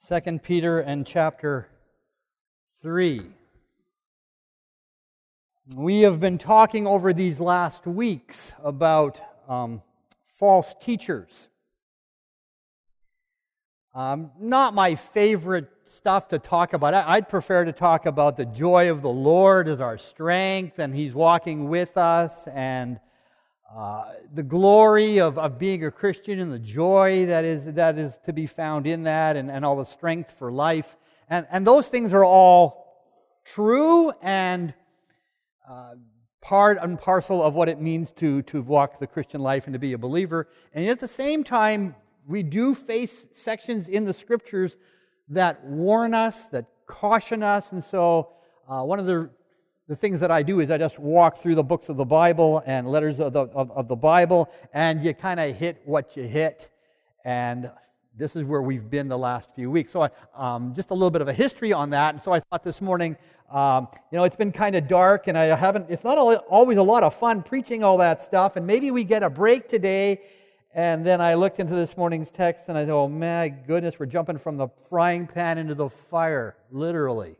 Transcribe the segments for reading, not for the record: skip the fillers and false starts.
2 Peter and chapter 3. We have been talking over these last weeks about false teachers. Not my favorite stuff to talk about. I'd prefer to talk about the joy of the Lord as our strength, and He's walking with us, and the glory of being a Christian and the joy that is to be found in that, and all the strength for life. And those things are all true and part and parcel of what it means to walk the Christian life and to be a believer. And yet at the same time, we do face sections in the Scriptures that warn us, that caution us. And so one of the things that I do is I just walk through the books of the Bible and letters of the Bible, and you kind of hit what you hit. And this is where we've been the last few weeks. So just a little bit of a history on that. And so I thought this morning, it's been kind of dark, and it's not always a lot of fun preaching all that stuff, and maybe we get a break today. And then I looked into this morning's text, and I thought, oh my goodness, we're jumping from the frying pan into the fire, literally.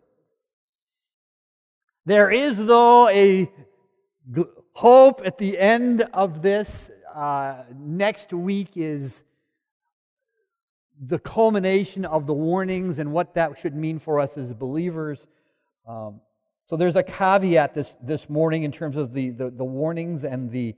There is, though, a hope at the end of this. Next week is the culmination of the warnings and what that should mean for us as believers. So there's a caveat this morning in terms of the warnings and the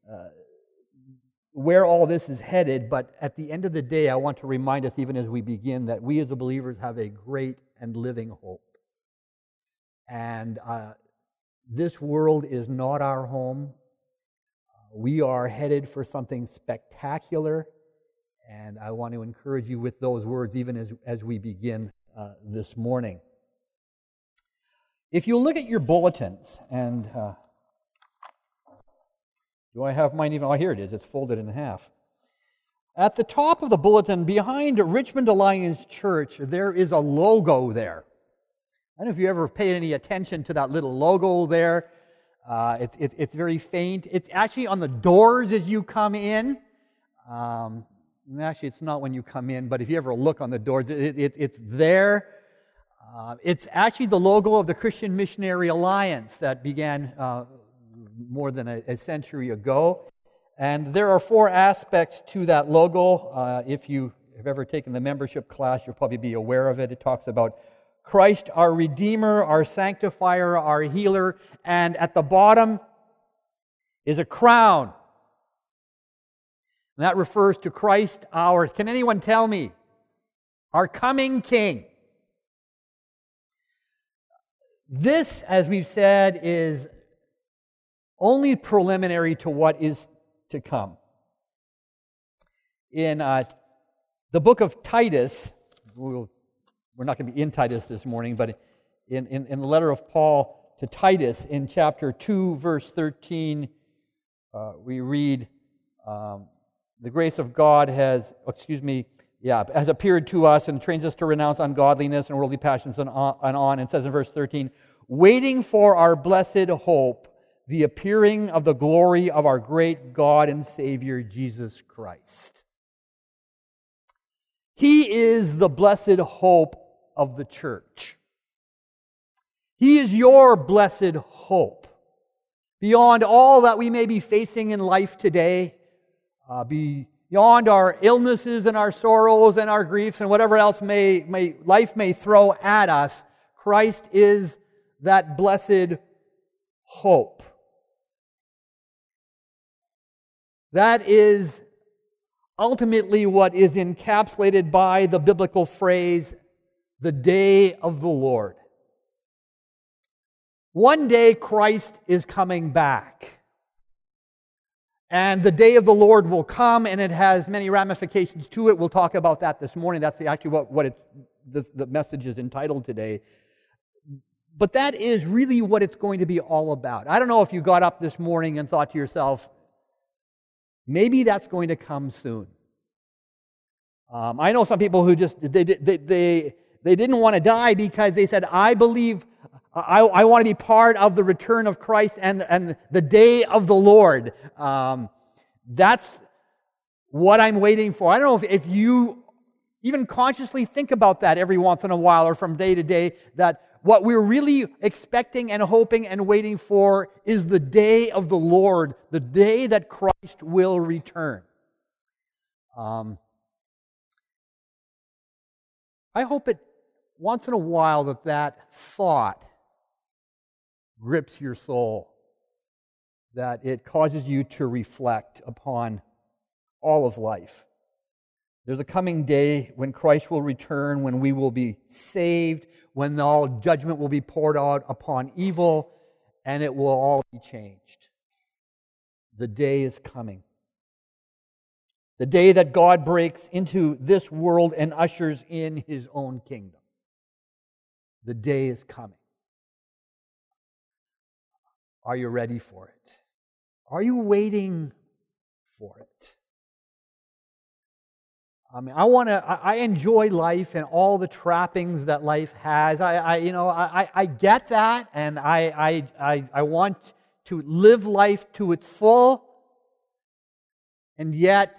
where all this is headed. But at the end of the day, I want to remind us, even as we begin, that we as believers have a great and living hope. And this world is not our home. We are headed for something spectacular. And I want to encourage you with those words even as we begin this morning. If you look at your bulletins, and do I have mine even? Oh, here it is. It's folded in half. At the top of the bulletin, behind Richmond Alliance Church, there is a logo there. I don't know if you ever paid any attention to that little logo there. It's very faint. It's actually on the doors as you come in. Actually, it's not when you come in, but if you ever look on the doors, it's there. It's actually the logo of the Christian Missionary Alliance that began more than a century ago. And there are 4 aspects to that logo. If you have ever taken the membership class, you'll probably be aware of it. It talks about Christ, our Redeemer, our Sanctifier, our Healer, and at the bottom is a crown. And that refers to Christ, can anyone tell me? Our coming King. This, as we've said, is only preliminary to what is to come. In the book of Titus, we're not going to be in Titus this morning, but in the letter of Paul to Titus, in chapter 2, verse 13, we read, the grace of God has appeared to us and trains us to renounce ungodliness and worldly passions and on. It says in verse 13, waiting for our blessed hope, the appearing of the glory of our great God and Savior, Jesus Christ. He is the blessed hope of the church. He is your blessed hope. Beyond all that we may be facing in life today, beyond our illnesses and our sorrows and our griefs and whatever else life may throw at us, Christ is that blessed hope. That is ultimately what is encapsulated by the biblical phrase, the day of the Lord. One day Christ is coming back. And the day of the Lord will come, and it has many ramifications to it. We'll talk about that this morning. That's actually what the message is entitled today. But that is really what it's going to be all about. I don't know if you got up this morning and thought to yourself, maybe that's going to come soon. I know some people who just they didn't want to die because they said, I believe I want to be part of the return of Christ and the day of the Lord. That's what I'm waiting for. I don't know if you even consciously think about that every once in a while or from day to day, that what we're really expecting and hoping and waiting for is the day of the Lord, the day that Christ will return. I hope it once in a while that thought grips your soul, that it causes you to reflect upon all of life. There's a coming day when Christ will return, when we will be saved, when all judgment will be poured out upon evil, and it will all be changed. The day is coming. The day that God breaks into this world and ushers in His own kingdom. The day is coming. Are you ready for it? Are you waiting for it? I mean, I enjoy life and all the trappings that life has. I get that, and I want to live life to its full. And yet,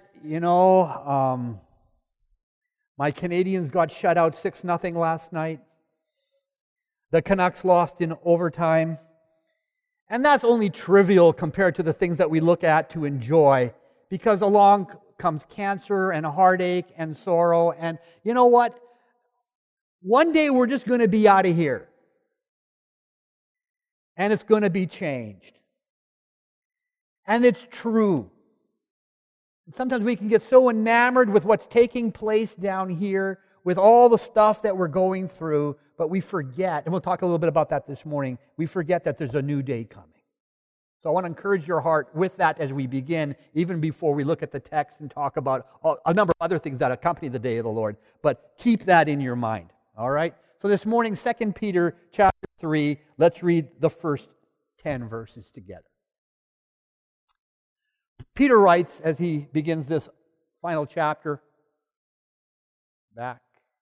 my Canadians got shut out 6-0 last night. The Canucks lost in overtime. And that's only trivial compared to the things that we look at to enjoy, because along comes cancer and heartache and sorrow. And you know what? One day we're just going to be out of here. And it's going to be changed. And it's true. Sometimes we can get so enamored with what's taking place down here, with all the stuff that we're going through, but we forget, and we'll talk a little bit about that this morning, we forget that there's a new day coming. So I want to encourage your heart with that as we begin, even before we look at the text and talk about a number of other things that accompany the day of the Lord. But keep that in your mind, all right? So this morning, 2 Peter chapter 3, let's read the first 10 verses together. Peter writes, as he begins this final chapter, back.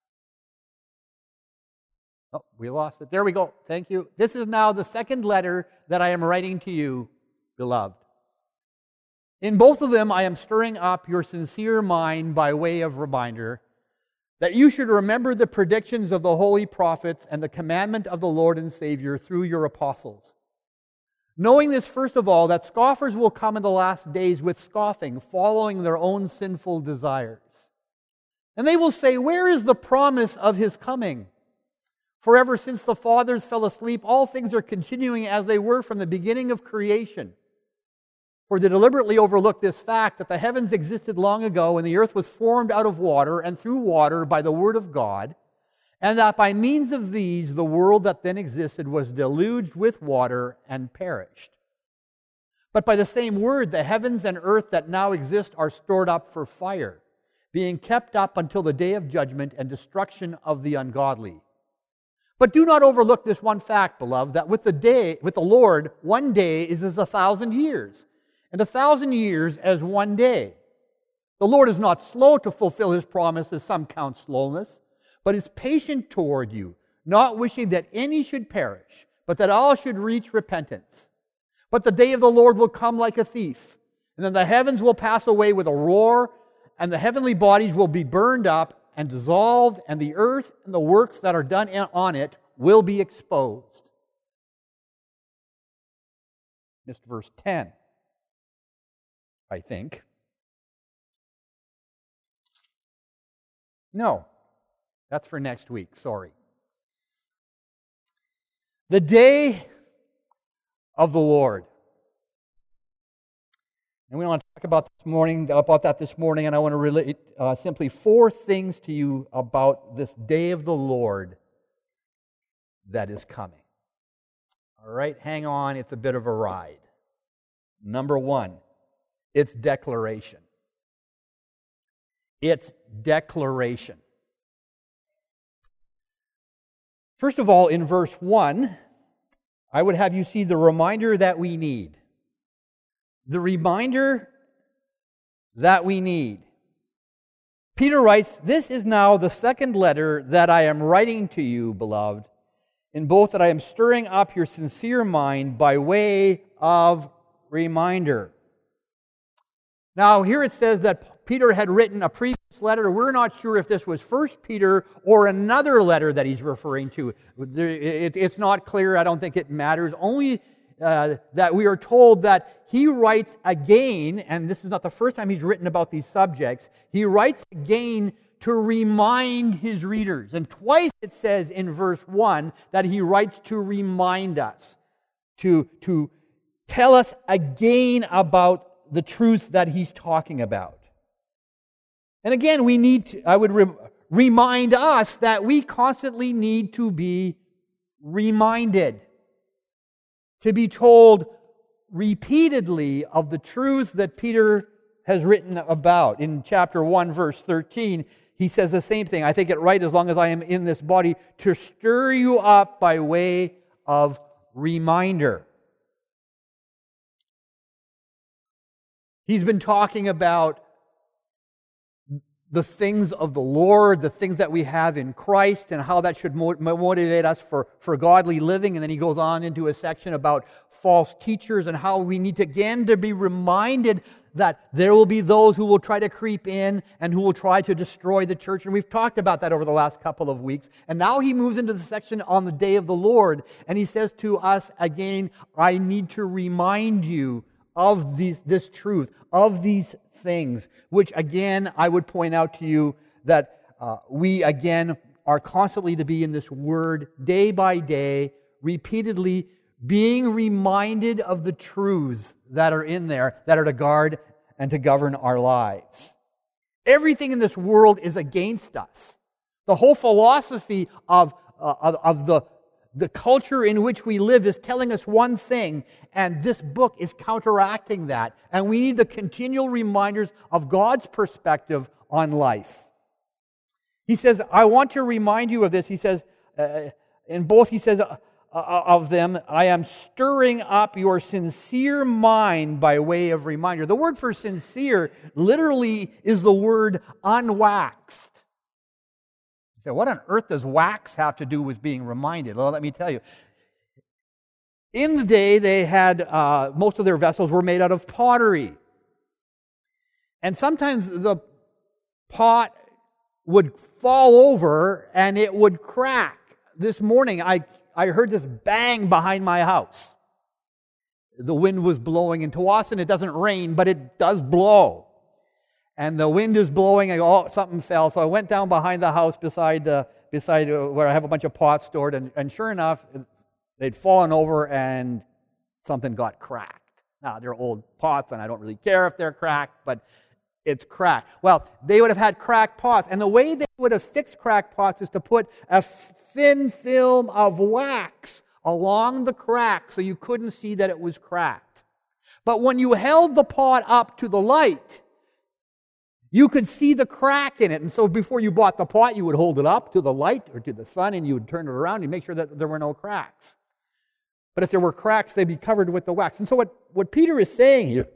Oh, we lost it. There we go. Thank you. This is now the second letter that I am writing to you, beloved. In both of them, I am stirring up your sincere mind by way of reminder that you should remember the predictions of the holy prophets and the commandment of the Lord and Savior through your apostles. Knowing this, first of all, that scoffers will come in the last days with scoffing, following their own sinful desires. And they will say, where is the promise of His coming? For ever since the fathers fell asleep, all things are continuing as they were from the beginning of creation. For they deliberately overlook this fact that the heavens existed long ago, and the earth was formed out of water and through water by the word of God, and that by means of these the world that then existed was deluged with water and perished. But by the same word, the heavens and earth that now exist are stored up for fire, being kept up until the day of judgment and destruction of the ungodly. But do not overlook this one fact, beloved, that with the Lord, one day is as 1,000 years, and 1,000 years as one day. The Lord is not slow to fulfill His promise, as some count slowness, but is patient toward you, not wishing that any should perish, but that all should reach repentance. But the day of the Lord will come like a thief, and then the heavens will pass away with a roar, and the heavenly bodies will be burned up and dissolved, and the earth and the works that are done on it will be exposed. Missed verse 10, I think. No. That's for next week, sorry. The day of the Lord. And we want to talk about that this morning, and I want to relate simply 4 things to you about this day of the Lord that is coming. All right, hang on, it's a bit of a ride. Number 1, it's declaration. It's declaration. First of all, in verse 1, I would have you see the reminder that we need. The reminder that we need. Peter writes, this is now the second letter that I am writing to you, beloved, in both that I am stirring up your sincere mind by way of reminder. Now, here it says that Peter had written a previous letter. We're not sure if this was 1 Peter or another letter that he's referring to. It's not clear. I don't think it matters. Only that we are told that he writes again, and this is not the first time he's written about these subjects, he writes again to remind his readers. And twice it says in verse 1 that he writes to remind us, to tell us again about the truths that he's talking about. And again, we need to, I would remind us that we constantly need to be reminded, to be told repeatedly of the truths that Peter has written about. In chapter 1, verse 13, he says the same thing. I think it right, as long as I am in this body, to stir you up by way of reminder. He's been talking about the things of the Lord, the things that we have in Christ, and how that should motivate us for godly living. And then he goes on into a section about false teachers and how we need to, again, to be reminded that there will be those who will try to creep in and who will try to destroy the church. And we've talked about that over the last couple of weeks. And now he moves into the section on the day of the Lord, and he says to us again, I need to remind you of this truth, of these things, which again, I would point out to you that we again are constantly to be in this word day by day, repeatedly being reminded of the truths that are in there, that are to guard and to govern our lives. Everything in this world is against us. The whole philosophy of the culture in which we live is telling us one thing, and this book is counteracting that. And we need the continual reminders of God's perspective on life. He says, I want to remind you of this. He says, in both, he says, of them, I am stirring up your sincere mind by way of reminder. The word for sincere literally is the word unwaxed. You say, what on earth does wax have to do with being reminded? Well, let me tell you. In the day, they had, most of their vessels were made out of pottery. And sometimes the pot would fall over and it would crack. This morning, I heard this bang behind my house. The wind was blowing. In Tawasin, it doesn't rain, but it does blow. And the wind is blowing, and something fell. So I went down behind the house beside where I have a bunch of pots stored, and sure enough, they'd fallen over and something got cracked. Now, they're old pots, and I don't really care if they're cracked, but it's cracked. Well, they would have had cracked pots, and the way they would have fixed cracked pots is to put a thin film of wax along the crack so you couldn't see that it was cracked. But when you held the pot up to the light, you could see the crack in it. And so before you bought the pot, you would hold it up to the light or to the sun, and you would turn it around and make sure that there were no cracks. But if there were cracks, they'd be covered with the wax. And so what Peter is saying here,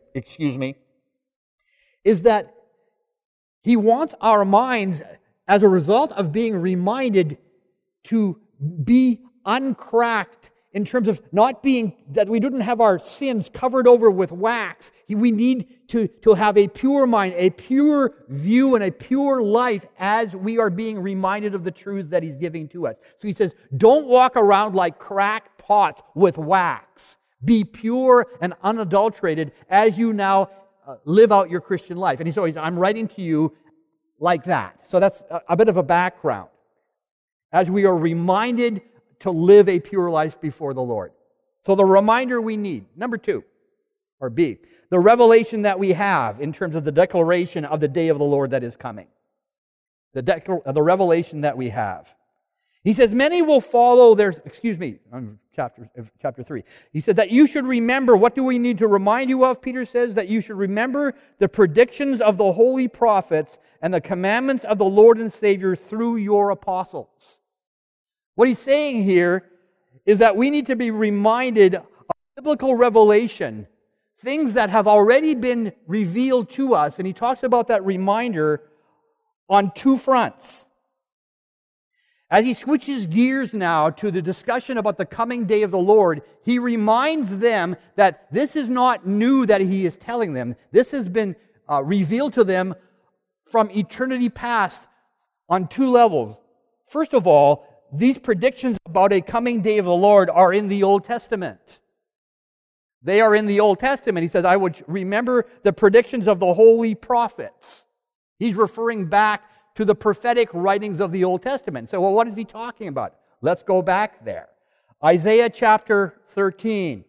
is that he wants our minds, as a result of being reminded, to be uncracked in terms of not being, that we didn't have our sins covered over with wax. We need to have a pure mind, a pure view, and a pure life as we are being reminded of the truths that he's giving to us. So he says, don't walk around like cracked pots with wax. Be pure and unadulterated as you now live out your Christian life. And so I'm writing to you like that. So that's a bit of a background, as we are reminded to live a pure life before the Lord. So the reminder we need, number 2, or B, the revelation that we have in terms of the declaration of the day of the Lord that is coming. The revelation that we have. He says, many will follow their, chapter 3. He said that you should remember, what do we need to remind you of? Peter says that you should remember the predictions of the holy prophets and the commandments of the Lord and Savior through your apostles. What he's saying here is that we need to be reminded of biblical revelation, things that have already been revealed to us. And he talks about that reminder on 2 fronts. As he switches gears now to the discussion about the coming day of the Lord, he reminds them that this is not new that he is telling them. This has been revealed to them from eternity past on two levels. First of all, these predictions about a coming day of the Lord are in the Old Testament. They are in the Old Testament. He says, I would remember the predictions of the holy prophets. He's referring back to the prophetic writings of the Old Testament. So, well, what is he talking about? Let's go back there. Isaiah chapter 13.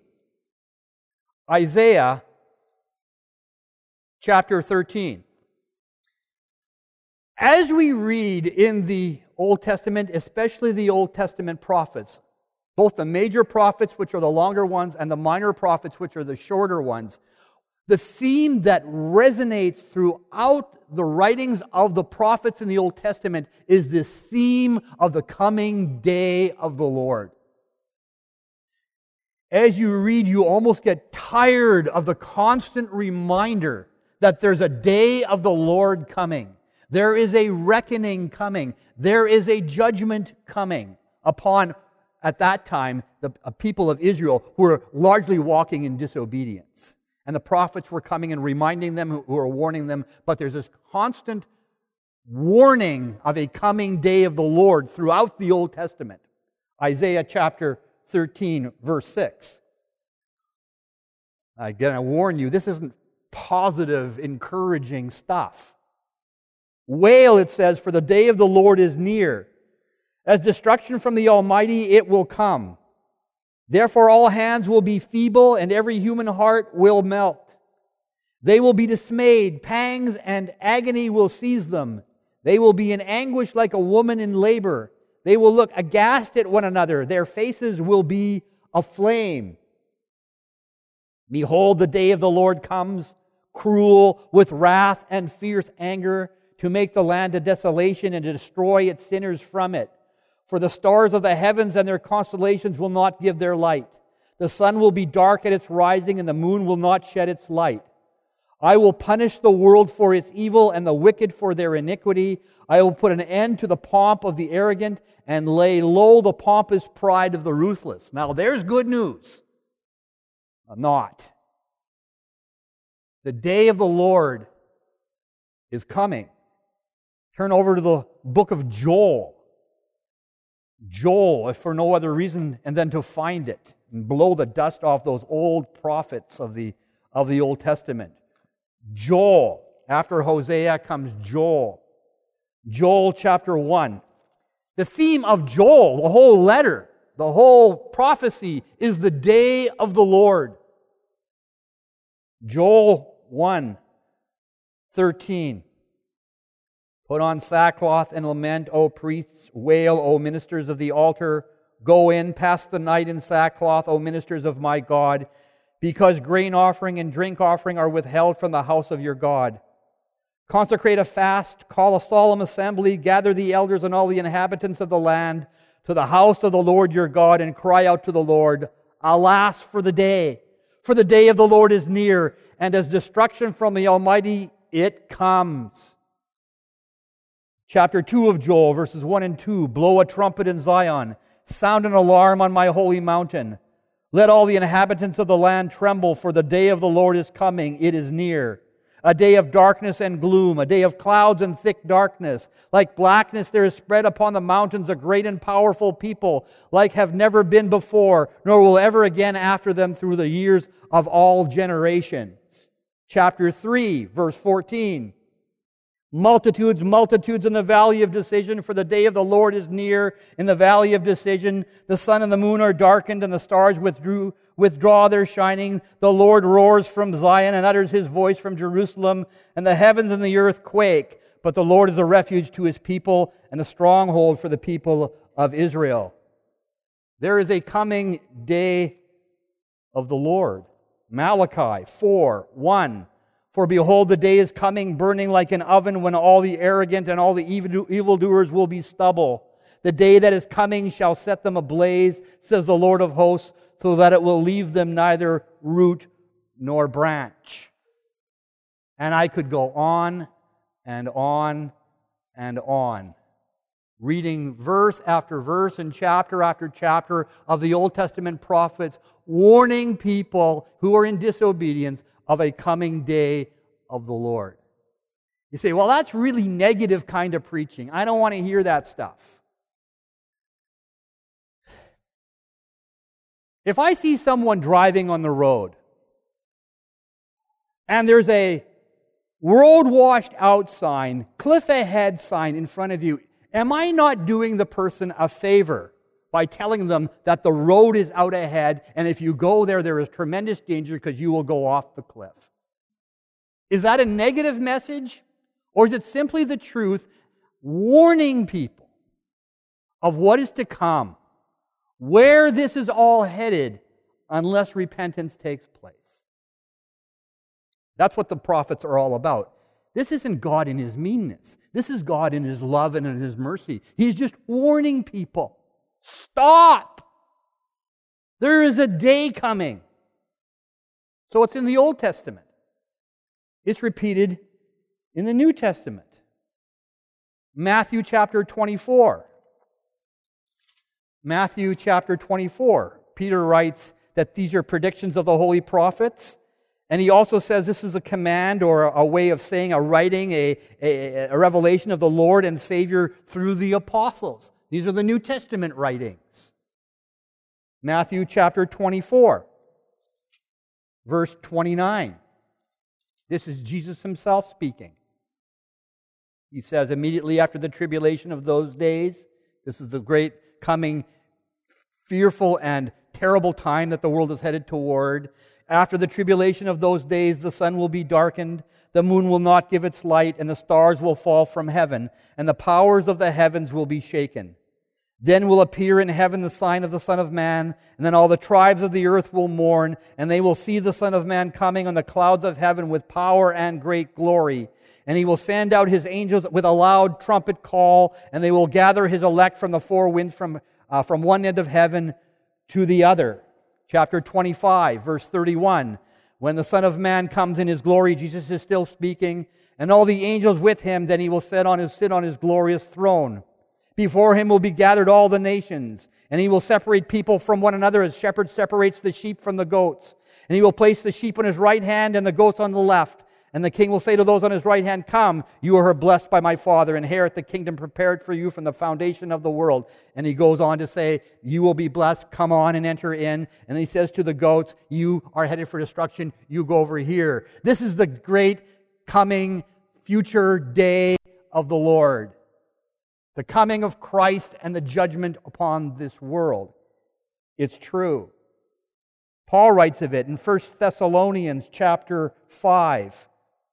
Isaiah chapter 13. As we read in the Old Testament, especially the Old Testament prophets, both the major prophets, which are the longer ones, and the minor prophets, which are the shorter ones, the theme that resonates throughout the writings of the prophets in the Old Testament is this theme of the coming day of the Lord. As you read, you almost get tired of the constant reminder that there's a day of the Lord coming. There is a reckoning coming. There is a judgment coming upon, at that time, the people of Israel who were largely walking in disobedience. And the prophets were coming and reminding them, who were warning them, but there's this constant warning of a coming day of the Lord throughout the Old Testament. Isaiah chapter 13, verse 6. Again, I warn you, this isn't positive, encouraging stuff. Wail, it says, for the day of the Lord is near. As destruction from the Almighty, it will come. Therefore all hands will be feeble, and every human heart will melt. They will be dismayed, pangs and agony will seize them. They will be in anguish like a woman in labor. They will look aghast at one another. Their faces will be aflame. Behold, the day of the Lord comes, cruel, with wrath and fierce anger, to make the land a desolation and to destroy its sinners from it. For the stars of the heavens and their constellations will not give their light. The sun will be dark at its rising, and the moon will not shed its light. I will punish the world for its evil and the wicked for their iniquity. I will put an end to the pomp of the arrogant and lay low the pompous pride of the ruthless. Now there's good news. Not. The day of the Lord is coming. Turn over to the book of Joel. Joel, if for no other reason, and then to find it and blow the dust off those old prophets of the Old Testament. Joel. After Hosea comes Joel. Joel chapter 1. The theme of Joel, the whole letter, the whole prophecy, is the day of the Lord. Joel 1:13. Put on sackcloth and lament, O priests, wail, O ministers of the altar. Go in, pass the night in sackcloth, O ministers of my God, because grain offering and drink offering are withheld from the house of your God. Consecrate a fast, call a solemn assembly, gather the elders and all the inhabitants of the land to the house of the Lord your God, and cry out to the Lord, alas for the day of the Lord is near, and as destruction from the Almighty it comes. Chapter 2 of Joel, verses 1 and 2. Blow a trumpet in Zion, sound an alarm on my holy mountain. Let all the inhabitants of the land tremble, for the day of the Lord is coming, it is near. A day of darkness and gloom, a day of clouds and thick darkness. Like blackness there is spread upon the mountains a great and powerful people, like have never been before, nor will ever again after them through the years of all generations. Chapter 3, verse 14. Multitudes, multitudes in the valley of decision, for the day of the Lord is near in the valley of decision. The sun and the moon are darkened, and the stars withdraw their shining. The Lord roars from Zion and utters his voice from Jerusalem, and the heavens and the earth quake. But the Lord is a refuge to his people and a stronghold for the people of Israel. There is a coming day of the Lord. Malachi 4:1. For behold, the day is coming, burning like an oven, when all the arrogant and all the evildoers will be stubble. The day that is coming shall set them ablaze, says the Lord of hosts, so that it will leave them neither root nor branch. And I could go on and on and on, reading verse after verse and chapter after chapter of the Old Testament prophets, warning people who are in disobedience of a coming day of the Lord. You say, well, that's really negative kind of preaching. I don't want to hear that stuff. If I see someone driving on the road and there's a world washed out sign, cliff ahead sign in front of you, am I not doing the person a favor by telling them that the road is out ahead and if you go there, there is tremendous danger because you will go off the cliff? Is that a negative message? Or is it simply the truth, warning people of what is to come, where this is all headed, unless repentance takes place? That's what the prophets are all about. This isn't God in His meanness. This is God in His love and in His mercy. He's just warning people. Stop! There is a day coming. So it's in the Old Testament. It's repeated in the New Testament. Matthew chapter 24. Matthew chapter 24. Peter writes that these are predictions of the holy prophets. And he also says this is a command or a way of saying, a writing, a revelation of the Lord and Savior through the apostles. These are the New Testament writings. Matthew chapter 24, verse 29. This is Jesus Himself speaking. He says, immediately after the tribulation of those days, this is the great coming fearful and terrible time that the world is headed toward. After the tribulation of those days, the sun will be darkened, the moon will not give its light, and the stars will fall from heaven, and the powers of the heavens will be shaken. Then will appear in heaven the sign of the Son of Man, and then all the tribes of the earth will mourn, and they will see the Son of Man coming on the clouds of heaven with power and great glory. And He will send out His angels with a loud trumpet call, and they will gather His elect from the four winds from one end of heaven to the other. Chapter 25, verse 31. When the Son of Man comes in His glory, Jesus is still speaking, and all the angels with Him, then He will sit on His glorious throne. Before Him will be gathered all the nations, and He will separate people from one another as shepherd separates the sheep from the goats. And He will place the sheep on His right hand and the goats on the left. And the King will say to those on His right hand, come, you are blessed by my Father, inherit the kingdom prepared for you from the foundation of the world. And He goes on to say, you will be blessed, come on and enter in. And He says to the goats, you are headed for destruction, you go over here. This is the great coming future day of the Lord. The coming of Christ and the judgment upon this world. It's true. Paul writes of it in 1 Thessalonians chapter 5.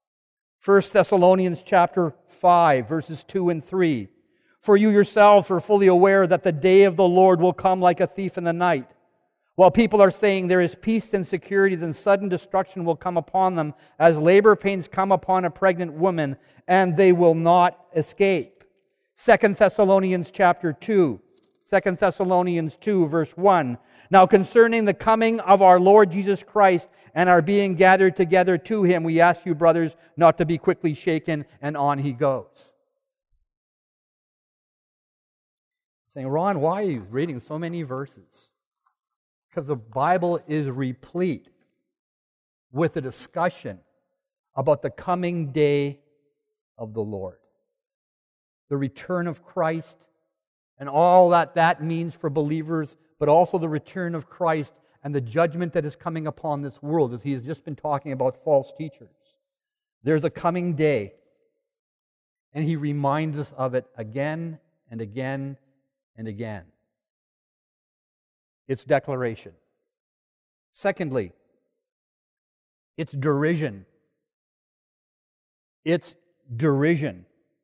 1 Thessalonians chapter 5, verses 2 and 3. For you yourselves are fully aware that the day of the Lord will come like a thief in the night. While people are saying there is peace and security, then sudden destruction will come upon them as labor pains come upon a pregnant woman, and they will not escape. 2 Thessalonians chapter 2. 2 Thessalonians 2, verse 1. Now concerning the coming of our Lord Jesus Christ and our being gathered together to Him, we ask you, brothers, not to be quickly shaken, and on he goes. Saying, Ron, why are you reading so many verses? Because the Bible is replete with a discussion about the coming day of the Lord. The return of Christ and all that means for believers, but also the return of Christ and the judgment that is coming upon this world, as He has just been talking about false teachers. There's a coming day, and He reminds us of it again and again and again. It's declaration. Secondly, it's derision. It's derision.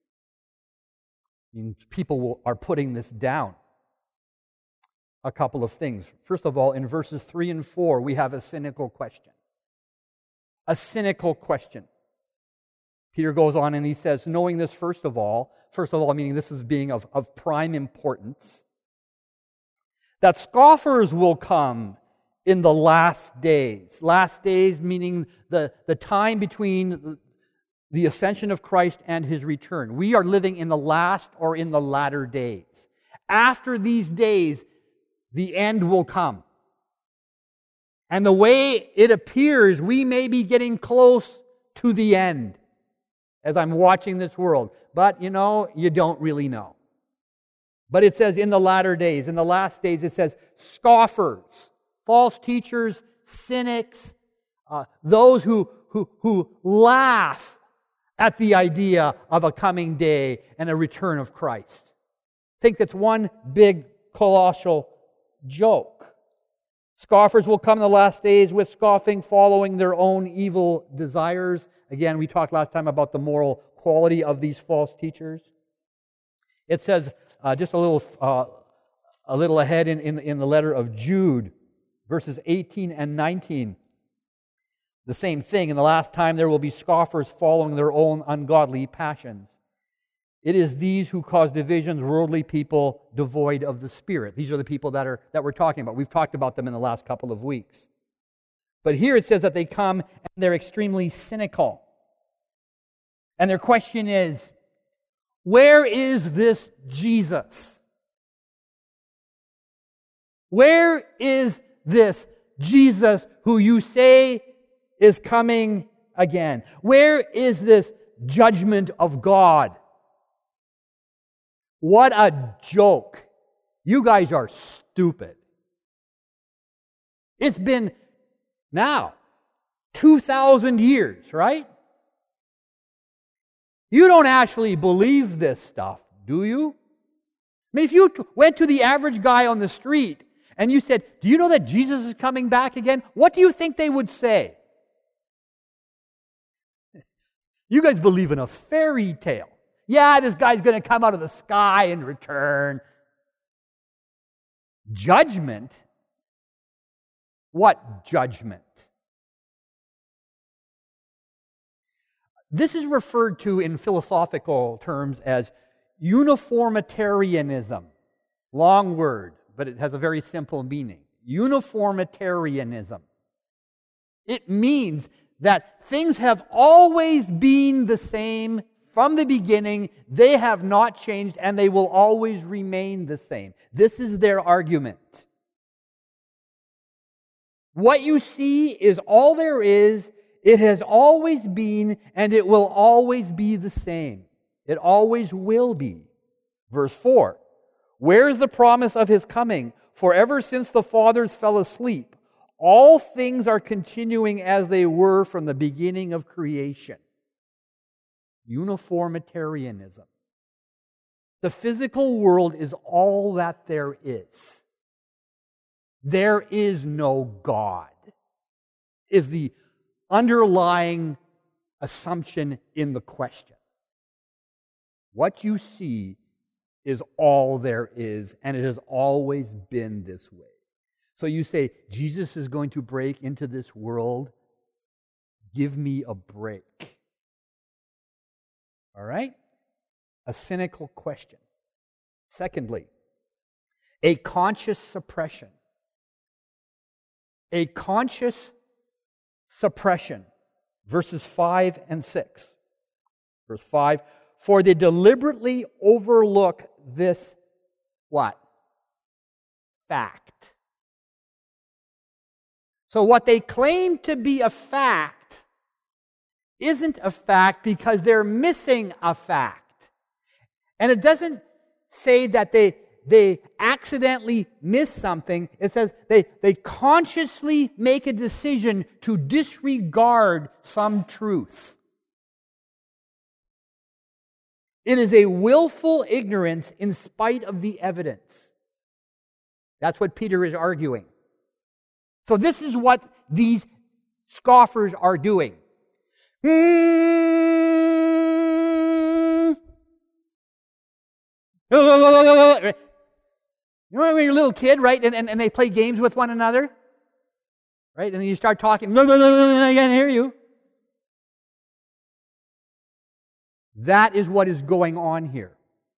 People are putting this down. A couple of things. First of all, in verses 3 and 4, we have a cynical question. A cynical question. Peter goes on and he says, knowing this first of all, meaning this is being of prime importance, that scoffers will come in the last days. Last days meaning the time between the ascension of Christ and His return. We are living in the last or in the latter days. After these days, the end will come. And the way it appears, we may be getting close to the end. as I'm watching this world. But, you don't really know. But it says in the latter days, in the last days, it says scoffers, false teachers, cynics, those who laugh at the idea of a coming day and a return of Christ. Think that's one big colossal joke. Scoffers will come in the last days with scoffing, following their own evil desires. Again, we talked last time about the moral quality of these false teachers. It says just a little ahead in the letter of Jude, verses 18 and 19. The same thing. In the last time there will be scoffers following their own ungodly passions. It is these who cause divisions, worldly people devoid of the Spirit. These are the people that we're talking about. We've talked about them in the last couple of weeks. But here it says that they come and they're extremely cynical. And their question is, where is this Jesus? Where is this Jesus who you say is coming again? Where is this judgment of God? What a joke. You guys are stupid. It's been now 2,000 years, right? You don't actually believe this stuff, do you? I mean, if you went to the average guy on the street and you said, do you know that Jesus is coming back again? What do you think they would say? You guys believe in a fairy tale. Yeah, this guy's going to come out of the sky and return. Judgment? What judgment? This is referred to in philosophical terms as uniformitarianism. Long word, but it has a very simple meaning. Uniformitarianism. It means that things have always been the same from the beginning. They have not changed, and they will always remain the same. This is their argument. What you see is all there is. It has always been, and it will always be the same. It always will be. Verse 4, where is the promise of His coming? For ever since the fathers fell asleep, all things are continuing as they were from the beginning of creation. Uniformitarianism. The physical world is all that there is. There is no God, is the underlying assumption in the question. What you see is all there is, and it has always been this way. So you say, Jesus is going to break into this world? Give me a break. All right? A cynical question. Secondly, a conscious suppression. A conscious suppression. Verses 5 and 6. Verse 5, for they deliberately overlook this, what? Fact. So what they claim to be a fact isn't a fact because they're missing a fact. And it doesn't say that they accidentally miss something. It says they consciously make a decision to disregard some truth. It is a willful ignorance in spite of the evidence. That's what Peter is arguing. So this is what these scoffers are doing. You know when you're a little kid, right? And they play games with one another? Right? And then you start talking. I can't hear you. That is what is going on here.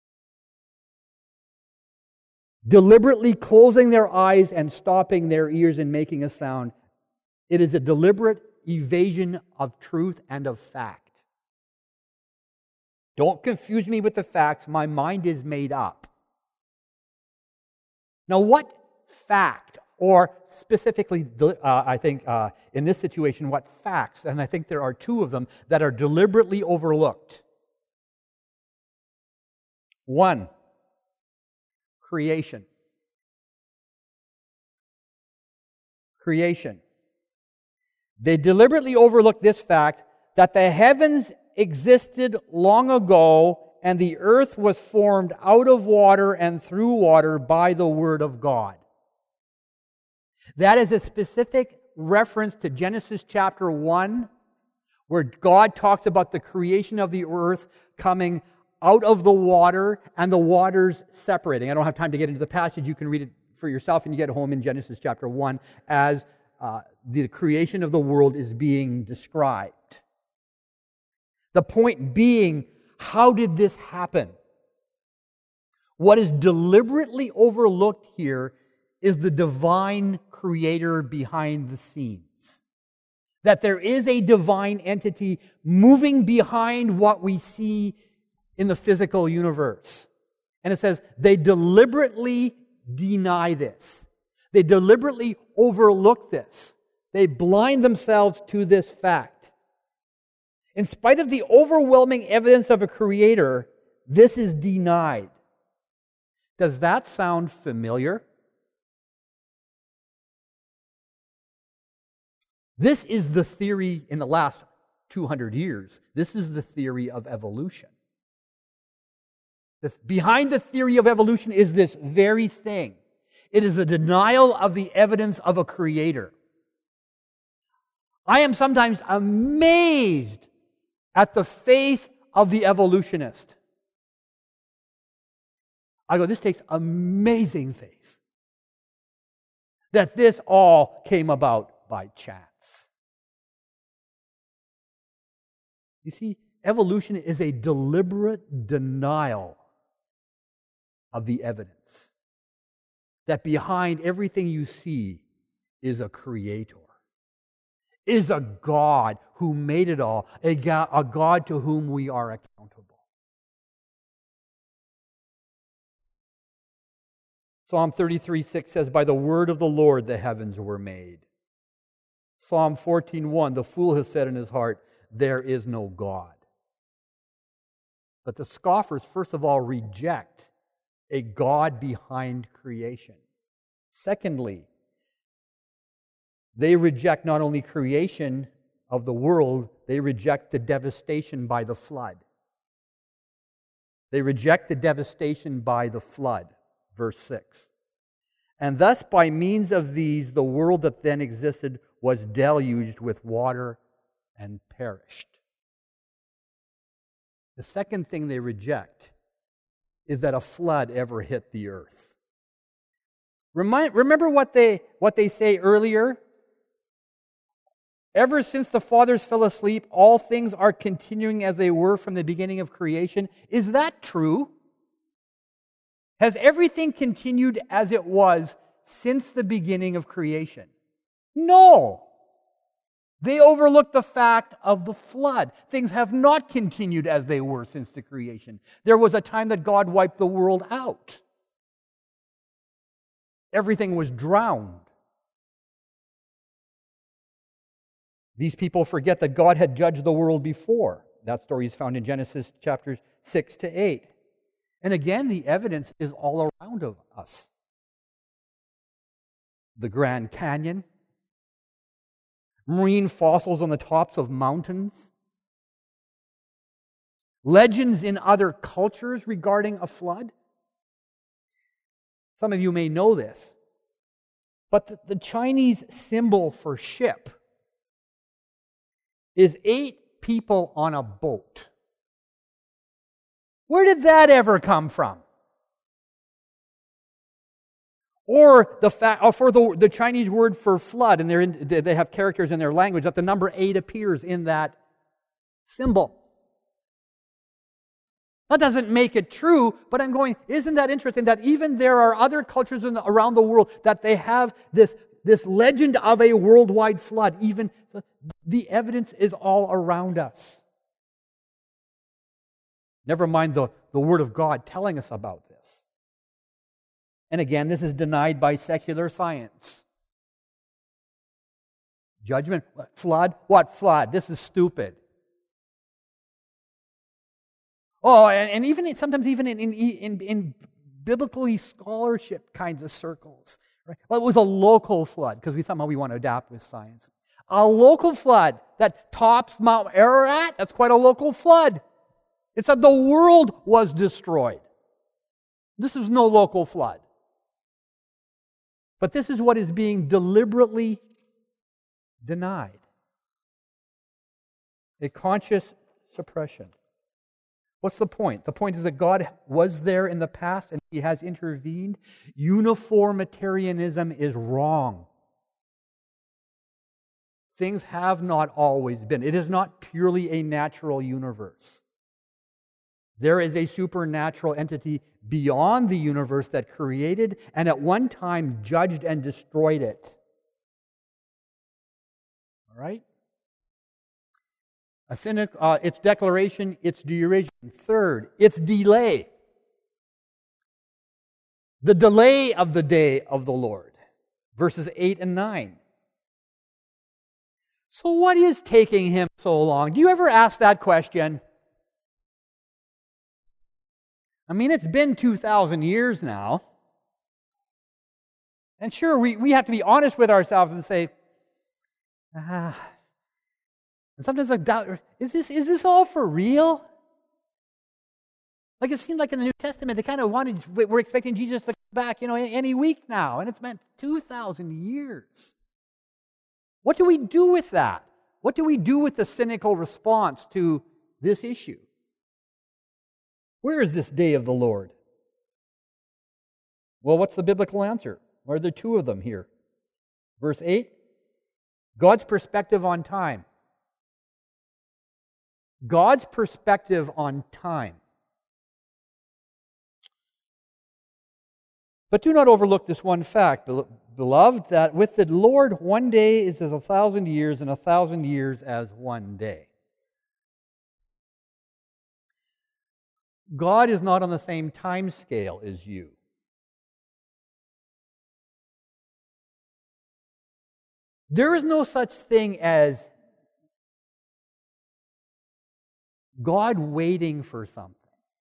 Deliberately closing their eyes and stopping their ears and making a sound. It is a deliberate evasion of truth and of fact. Don't confuse me with the facts. My mind is made up. Now, what fact or specifically, I think, in this situation, what facts, and I think there are two of them, that are deliberately overlooked. One, creation. Creation. They deliberately overlook this fact that the heavens existed long ago and the earth was formed out of water and through water by the Word of God. That is a specific reference to Genesis chapter 1, where God talks about the creation of the earth coming out of the water and the waters separating. I don't have time to get into the passage. You can read it for yourself and you get home in Genesis chapter 1 as the creation of the world is being described. The point being, how did this happen? What is deliberately overlooked here is the divine creator behind the scenes. That there is a divine entity moving behind what we see in the physical universe. And it says they deliberately deny this. They deliberately overlook this. They blind themselves to this fact. In spite of the overwhelming evidence of a creator, this is denied. Does that sound familiar? This is the theory in the last 200 years. This is the theory of evolution. Behind the theory of evolution is this very thing. It is a denial of the evidence of a creator. I am sometimes amazed at the faith of the evolutionist. I go, this takes amazing faith. That this all came about by chance. You see, evolution is a deliberate denial of the evidence. That behind everything you see is a creator. Is a God who made it all, a God to whom we are accountable. Psalm 33:6 says, "By the word of the Lord the heavens were made." Psalm 14:1, "The fool has said in his heart, there is no God." But the scoffers, first of all, reject a God behind creation. Secondly, they reject not only creation of the world, they reject the devastation by the flood. They reject the devastation by the flood. Verse 6. "And thus by means of these, the world that then existed was deluged with water and perished." The second thing they reject is that a flood ever hit the earth. Remember what they say earlier? Ever since the fathers fell asleep, all things are continuing as they were from the beginning of creation. Is that true? Has everything continued as it was since the beginning of creation? No. They overlook the fact of the flood. Things have not continued as they were since the creation. There was a time that God wiped the world out. Everything was drowned. These people forget that God had judged the world before. That story is found in Genesis chapters 6 to 8. And again, the evidence is all around of us. The Grand Canyon, marine fossils on the tops of mountains, legends in other cultures regarding a flood. Some of you may know this, but the Chinese symbol for ship is 8 people on a boat. Where did that ever come from? Or the Chinese word for flood, and they have characters in their language, that the number 8 appears in that symbol. That doesn't make it true, but I'm going, isn't that interesting that even there are other cultures around the world that they have this legend of a worldwide flood. Even the evidence is all around us. Never mind the Word of God telling us about this. And again, this is denied by secular science. Judgment? What, flood? What flood? This is stupid. Oh, and even sometimes even in biblically scholarship kinds of circles. Right? Well, it was a local flood because somehow we want to adapt with science. A local flood that tops Mount Ararat, that's quite a local flood. It said the world was destroyed. This is no local flood. But this is what is being deliberately denied. A conscious suppression. What's the point? The point is that God was there in the past and He has intervened. Uniformitarianism is wrong. Things have not always been. It is not purely a natural universe. There is a supernatural entity beyond the universe that created and at one time judged and destroyed it. All right? Its declaration, its duration. Third, its delay. The delay of the day of the Lord. Verses 8 and 9. So what is taking Him so long? Do you ever ask that question? I mean, it's been 2,000 years now. And sure, we have to be honest with ourselves and say, and sometimes I doubt, is this all for real? Like it seemed like in the New Testament, they kind of we're expecting Jesus to come back, any week now. And it's meant 2,000 years. What do we do with that? What do we do with the cynical response to this issue? Where is this day of the Lord? Well, what's the biblical answer? Are there two of them here? Verse 8, God's perspective on time. God's perspective on time. But do not overlook this one fact, beloved, that with the Lord 1 day is as 1,000 years, and 1,000 years as 1 day. God is not on the same time scale as you. There is no such thing as God waiting for something.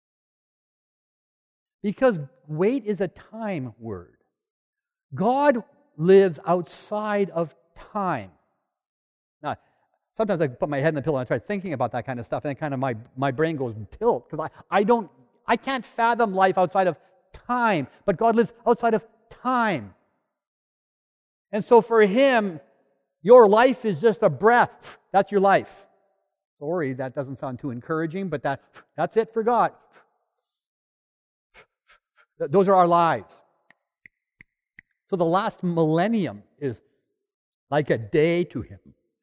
Because wait is a time word. God lives outside of time. Now, sometimes I put my head in the pillow and I try thinking about that kind of stuff, and then kind of my brain goes tilt, because I can't fathom life outside of time, but God lives outside of time. And so for Him, your life is just a breath. That's your life. Sorry, that doesn't sound too encouraging, but that's it for God. Those are our lives. So the last millennium is like a day to Him.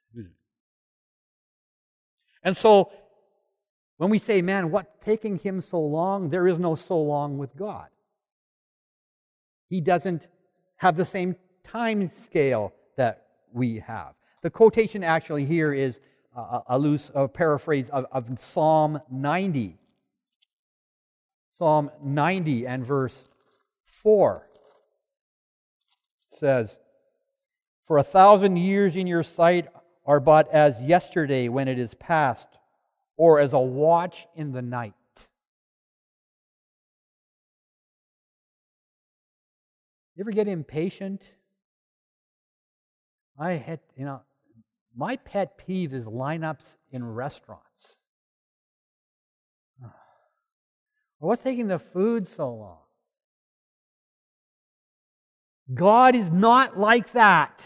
And so when we say, man, what taking Him so long? There is no so long with God. He doesn't have the same time scale that we have. The quotation actually here is a loose paraphrase of Psalm 90. Psalm 90 and verse 4 says, "For 1,000 years in your sight are but as yesterday when it is past, or as a watch in the night." You ever get impatient? My pet peeve is lineups in restaurants. What's taking the food so long? God is not like that.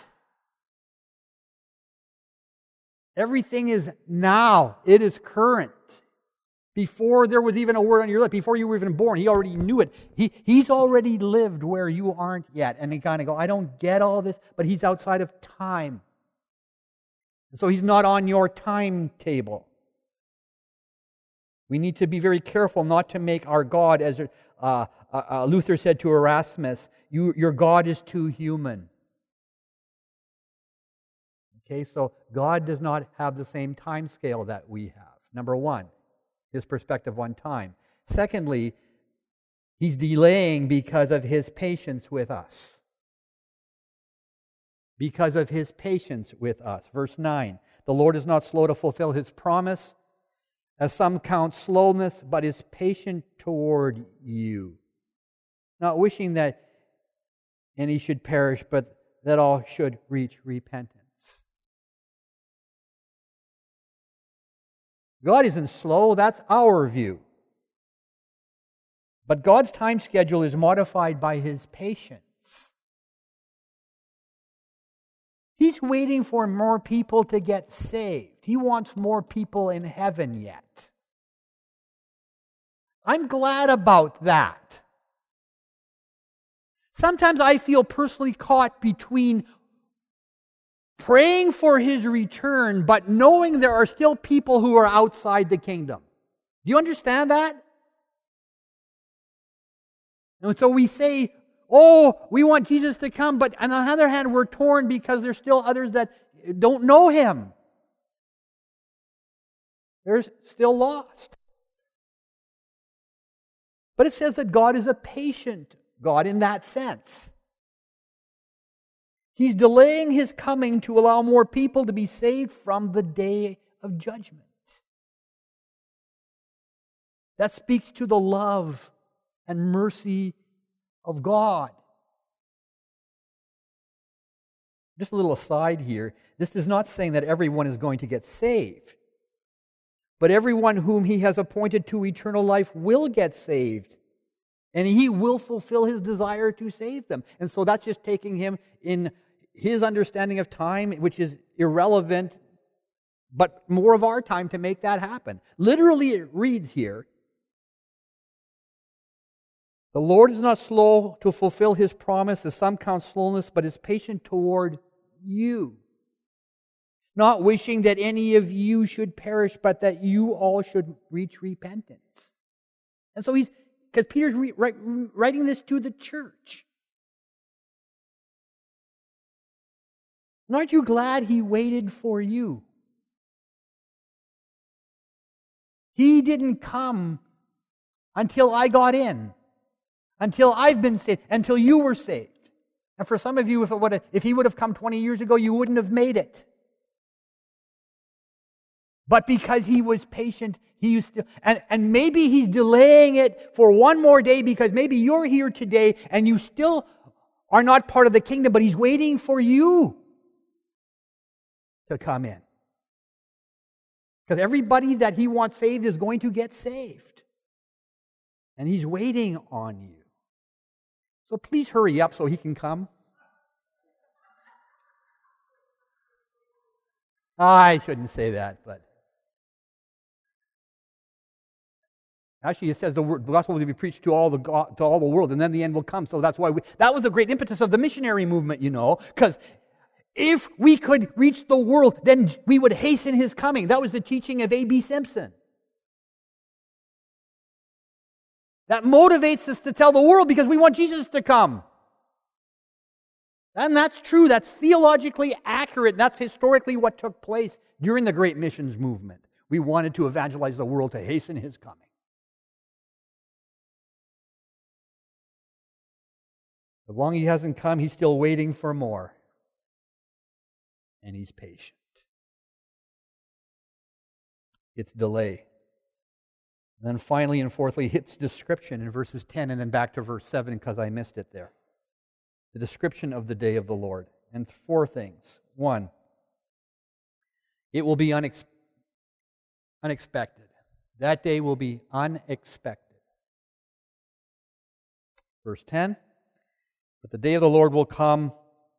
Everything is now. It is current. Before there was even a word on your lip, before you were even born, He already knew it. He's already lived where you aren't yet. And you kind of go, I don't get all this, but He's outside of time. So He's not on your timetable. We need to be very careful not to make our God, as Luther said to Erasmus, your God is too human. Okay, so God does not have the same time scale that we have. Number one, His perspective on time. Secondly, He's delaying because of His patience with us. because of his patience with us. Verse 9, the Lord is not slow to fulfill his promise, as some count slowness, but is patient toward you, not wishing that any should perish, but that all should reach repentance. God isn't slow, that's our view. But God's time schedule is modified by his patience. He's waiting for more people to get saved. He wants more people in heaven yet. I'm glad about that. Sometimes I feel personally caught between praying for his return, but knowing there are still people who are outside the kingdom. Do you understand that? And so we say, oh, we want Jesus to come, but on the other hand, we're torn because there's still others that don't know him. They're still lost. But it says that God is a patient God in that sense. He's delaying his coming to allow more people to be saved from the day of judgment. That speaks to the love and mercy of God. Just a little aside here. This is not saying that everyone is going to get saved. But everyone whom he has appointed to eternal life will get saved. And he will fulfill his desire to save them. And so that's just taking him in his understanding of time, which is irrelevant, but more of our time to make that happen. Literally, it reads here, the Lord is not slow to fulfill his promise, as some count slowness, but is patient toward you, not wishing that any of you should perish, but that you all should reach repentance. And so because Peter's writing this to the church. And aren't you glad he waited for you? He didn't come until I got in, until I've been saved, until you were saved. And for some of you, if he would have come 20 years ago, you wouldn't have made it. But because he was patient, he was still, and maybe he's delaying it for one more day because maybe you're here today and you still are not part of the kingdom, but he's waiting for you to come in. Because everybody that he wants saved is going to get saved. And he's waiting on you. So please hurry up so he can come. I shouldn't say that, but actually, it says the gospel will be preached to all the world, and then the end will come. So that's why that was the great impetus of the missionary movement, because if we could reach the world, then we would hasten his coming. That was the teaching of A.B. Simpson. That motivates us to tell the world because we want Jesus to come. And that's true. That's theologically accurate. That's historically what took place during the great missions movement. We wanted to evangelize the world to hasten his coming. As long as he hasn't come, he's still waiting for more. And he's patient. It's delay. And then finally and fourthly, its description in verses 10 and then back to verse 7 because I missed it there. The description of the day of the Lord. And four things. One, it will be unexpected. That day will be unexpected. Verse 10, but the day of the Lord will come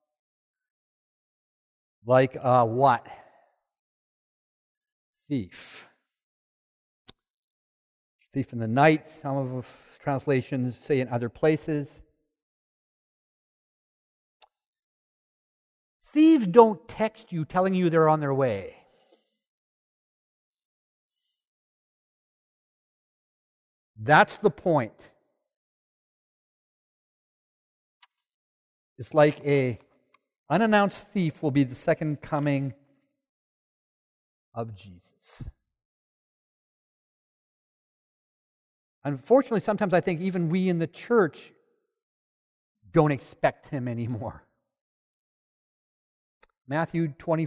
like a what? Thief. Thief in the night, some of translations say in other places. Thieves don't text you telling you they're on their way. That's the point. It's like an unannounced thief will be the second coming of Jesus. Unfortunately, sometimes I think even we in the church don't expect him anymore. Matthew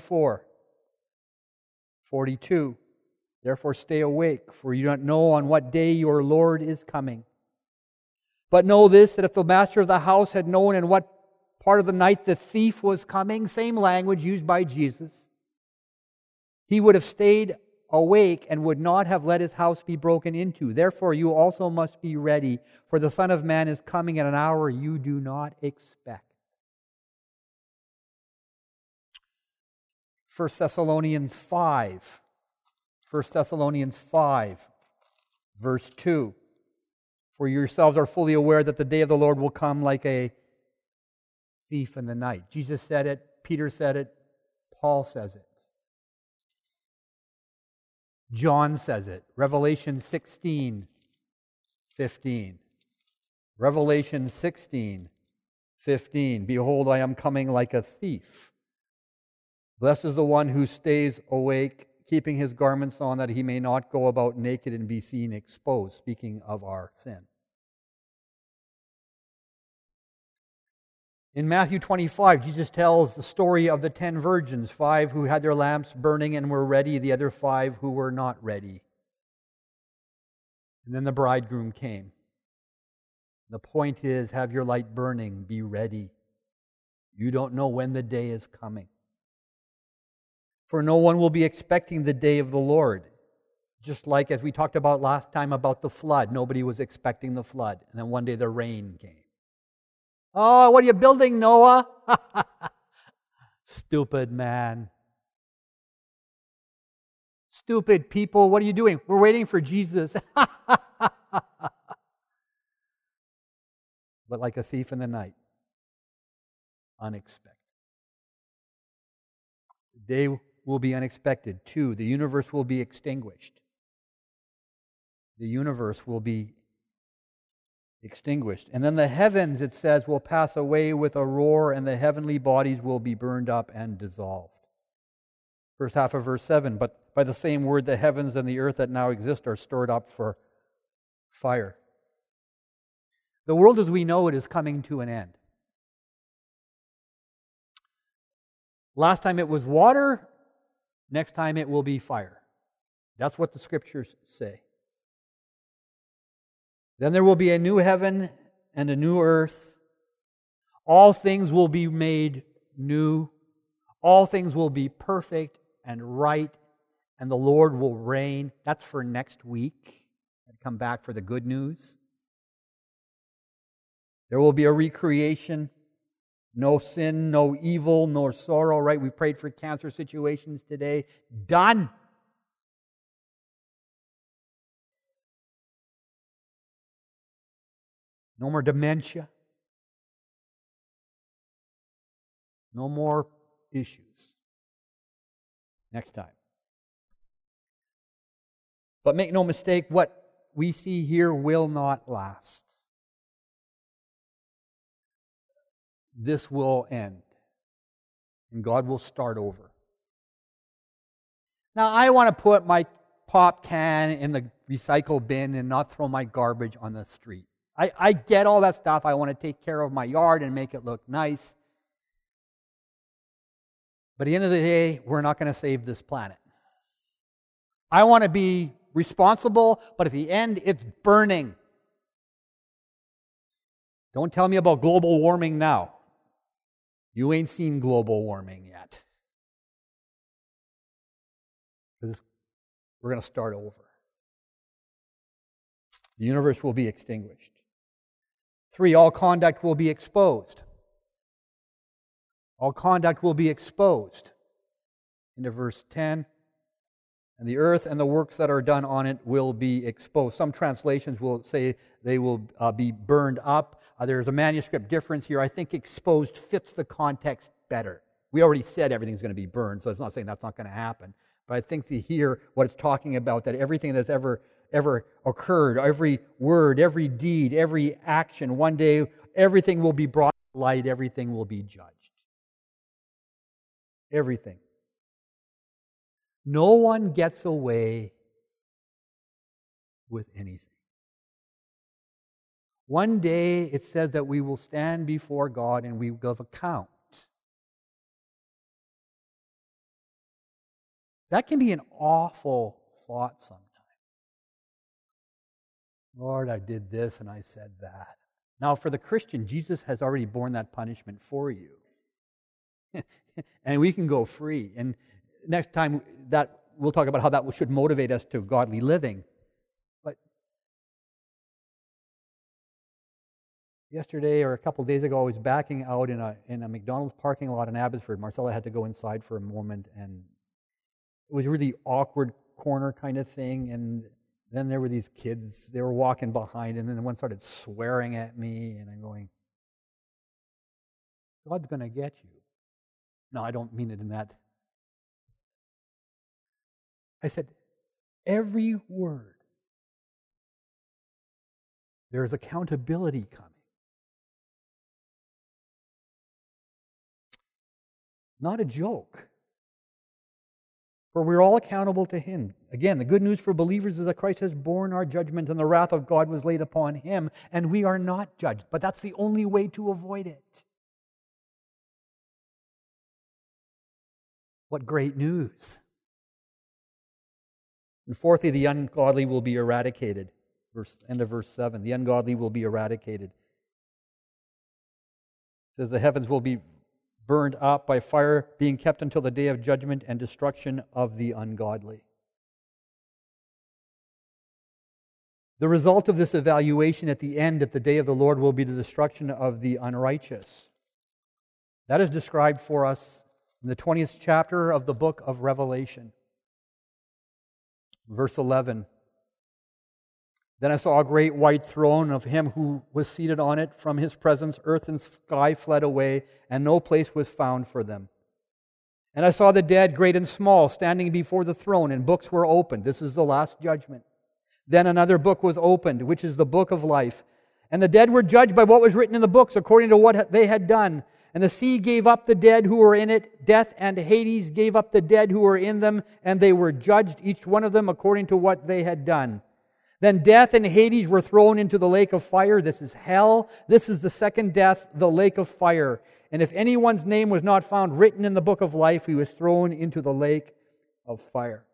24:42. Therefore stay awake, for you do not know on what day your Lord is coming. But know this, that if the master of the house had known in what part of the night the thief was coming, same language used by Jesus, he would have stayed awake and would not have let his house be broken into. Therefore you also must be ready, for the Son of Man is coming at an hour you do not expect. 1 Thessalonians 5, verse 2. For yourselves are fully aware that the day of the Lord will come like a thief in the night. Jesus said it, Peter said it, Paul says it. John says it. Revelation 16:15. Revelation 16:15. Behold, I am coming like a thief. Blessed is the one who stays awake, keeping his garments on, that he may not go about naked and be seen exposed, speaking of our sin. In Matthew 25, Jesus tells the story of the 10 virgins, 5 who had their lamps burning and were ready, the other 5 who were not ready. And then the bridegroom came. The point is, have your light burning, be ready. You don't know when the day is coming. For no one will be expecting the day of the Lord. Just like as we talked about last time about the flood, nobody was expecting the flood. And then one day the rain came. Oh, what are you building, Noah? Stupid man. Stupid people, what are you doing? We're waiting for Jesus. But like a thief in the night, unexpected. The day will be unexpected. 2, the universe will be extinguished. The universe will be extinguished. And then the heavens, it says, will pass away with a roar, and the heavenly bodies will be burned up and dissolved. First half of verse 7, but by the same word, the heavens and the earth that now exist are stored up for fire. The world as we know it is coming to an end. Last time it was water, next time it will be fire. That's what the scriptures say. Then there will be a new heaven and a new earth. All things will be made new. All things will be perfect and right, and the Lord will reign. That's for next week. I'll come back for the good news. There will be a recreation. No sin, no evil, no sorrow, right? We prayed for cancer situations today. Done. No more dementia. No more issues. Next time. But make no mistake, what we see here will not last. This will end. And God will start over. Now, I want to put my pop can in the recycle bin and not throw my garbage on the street. I get all that stuff. I want to take care of my yard and make it look nice. But at the end of the day, we're not going to save this planet. I want to be responsible, but at the end, it's burning. Don't tell me about global warming now. You ain't seen global warming yet. Because we're going to start over. The universe will be extinguished. 3, all conduct will be exposed. All conduct will be exposed. Into verse 10. And the earth and the works that are done on it will be exposed. Some translations will say they will be burned up. There's a manuscript difference here. I think exposed fits the context better. We already said everything's going to be burned, so it's not saying that's not going to happen. But I think here what it's talking about, that everything that's ever occurred, every word, every deed, every action, one day everything will be brought to light, everything will be judged. Everything. No one gets away with anything. One day it says that we will stand before God and we will give account. That can be an awful thought sometimes. Lord, I did this and I said that. Now, for the Christian, Jesus has already borne that punishment for you. And we can go free. And next time that we'll talk about how that should motivate us to godly living. But yesterday or a couple of days ago, I was backing out in a McDonald's parking lot in Abbotsford. Marcella had to go inside for a moment, and it was a really awkward corner kind of thing. And then there were these kids, they were walking behind, and then one started swearing at me, and I'm going, God's going to get you. No, I don't mean it in that. I said, every word, there's accountability coming. Not a joke. For we're all accountable to Him. Again, the good news for believers is that Christ has borne our judgment and the wrath of God was laid upon Him, and we are not judged. But that's the only way to avoid it. What great news. And fourthly, the ungodly will be eradicated. End of verse 7. The ungodly will be eradicated. It says the heavens will be burned up by fire, being kept until the day of judgment and destruction of the ungodly. The result of this evaluation at the end, at the day of the Lord, will be the destruction of the unrighteous. That is described for us in the 20th chapter of the book of Revelation. Verse 11. Then I saw a great white throne of Him who was seated on it. From His presence, earth and sky fled away, and no place was found for them. And I saw the dead, great and small, standing before the throne, and books were opened. This is the last judgment. Then another book was opened, which is the book of life. And the dead were judged by what was written in the books, according to what they had done. And the sea gave up the dead who were in it. Death and Hades gave up the dead who were in them, and they were judged, each one of them, according to what they had done. Then death and Hades were thrown into the lake of fire. This is hell. This is the second death, the lake of fire. And if anyone's name was not found written in the book of life, he was thrown into the lake of fire.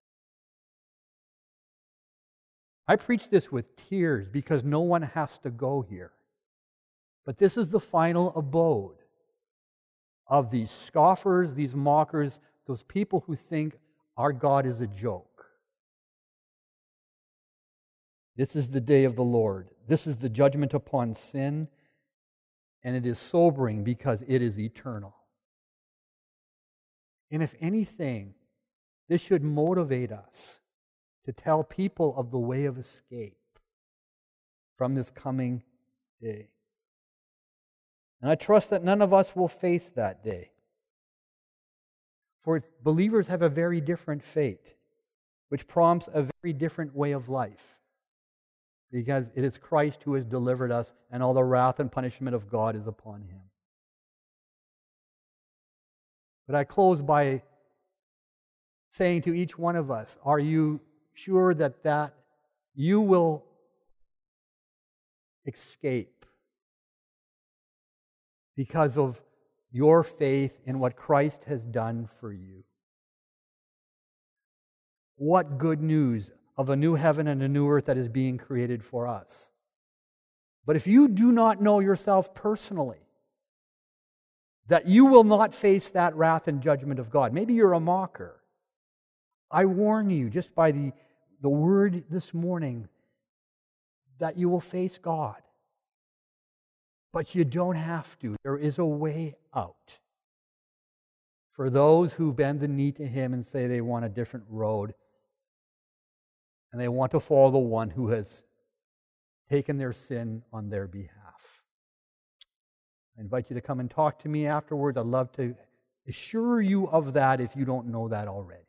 I preach this with tears because no one has to go here. But this is the final abode of these scoffers, these mockers, those people who think our God is a joke. This is the day of the Lord. This is the judgment upon sin, and it is sobering because it is eternal. And if anything, this should motivate us to tell people of the way of escape from this coming day. And I trust that none of us will face that day. For believers have a very different fate, which prompts a very different way of life. Because it is Christ who has delivered us, and all the wrath and punishment of God is upon Him. But I close by saying to each one of us, are you sure that you will escape because of your faith in what Christ has done for you? What good news of a new heaven and a new earth that is being created for us. But if you do not know yourself personally, that you will not face that wrath and judgment of God. Maybe you're a mocker. I warn you, just by the word this morning, that you will face God. But you don't have to. There is a way out. For those who bend the knee to Him and say they want a different road, and they want to follow the one who has taken their sin on their behalf. I invite you to come and talk to me afterwards. I'd love to assure you of that if you don't know that already.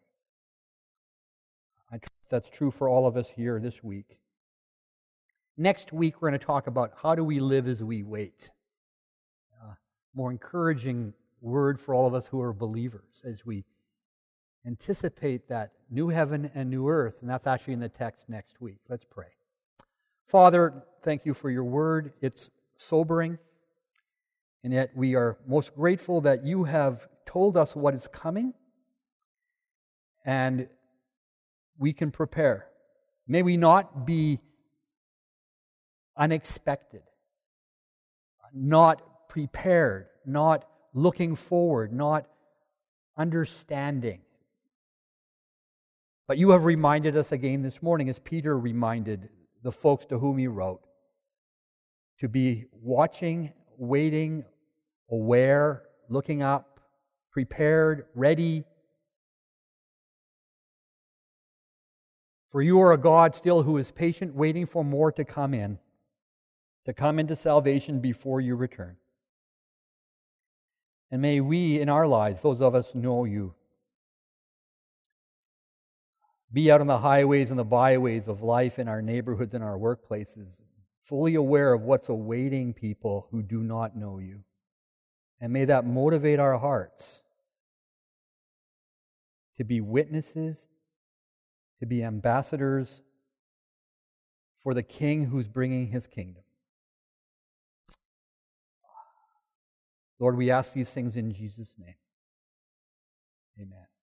I trust that's true for all of us here this week. Next week, we're going to talk about how do we live as we wait. More encouraging word for all of us who are believers as we anticipate that new heaven and new earth, and that's actually in the text next week. Let's pray. Father, thank you for your word. It's sobering, and yet we are most grateful that you have told us what is coming, and we can prepare. May we not be unexpected, not prepared, not looking forward, not understanding. But you have reminded us again this morning, as Peter reminded the folks to whom he wrote, to be watching, waiting, aware, looking up, prepared, ready. For you are a God still who is patient, waiting for more to come into salvation before you return. And may we in our lives, those of us who know you, be out on the highways and the byways of life in our neighborhoods and our workplaces, fully aware of what's awaiting people who do not know you. And may that motivate our hearts to be witnesses, to be ambassadors for the King who's bringing his kingdom. Lord, we ask these things in Jesus' name. Amen.